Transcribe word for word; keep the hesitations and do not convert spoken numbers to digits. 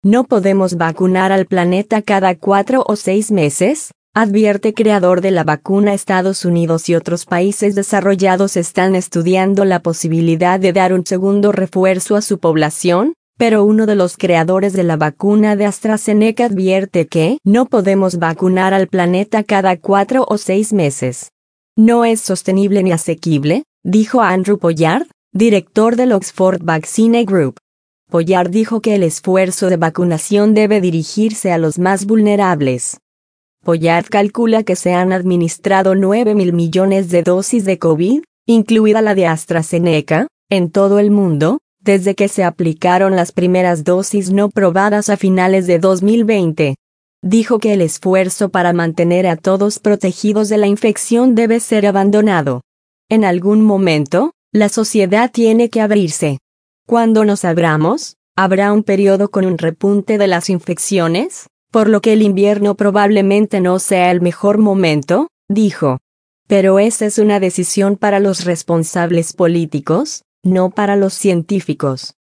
¿No podemos vacunar al planeta cada cuatro o seis meses? Advierte creador de la vacuna. Estados Unidos y otros países desarrollados están estudiando la posibilidad de dar un segundo refuerzo a su población, pero uno de los creadores de la vacuna de AstraZeneca advierte que no podemos vacunar al planeta cada cuatro o seis meses. No es sostenible ni asequible, dijo Andrew Pollard, director del Oxford Vaccine Group. Pollard dijo que el esfuerzo de vacunación debe dirigirse a los más vulnerables. Pollard calcula que se han administrado nueve mil millones de dosis de COVID, incluida la de AstraZeneca, en todo el mundo, desde que se aplicaron las primeras dosis no probadas a finales de dos mil veinte. Dijo que el esfuerzo para mantener a todos protegidos de la infección debe ser abandonado. En algún momento, la sociedad tiene que abrirse. Cuando nos abramos, habrá un periodo con un repunte de las infecciones, por lo que el invierno probablemente no sea el mejor momento, dijo. Pero esa es una decisión para los responsables políticos, no para los científicos.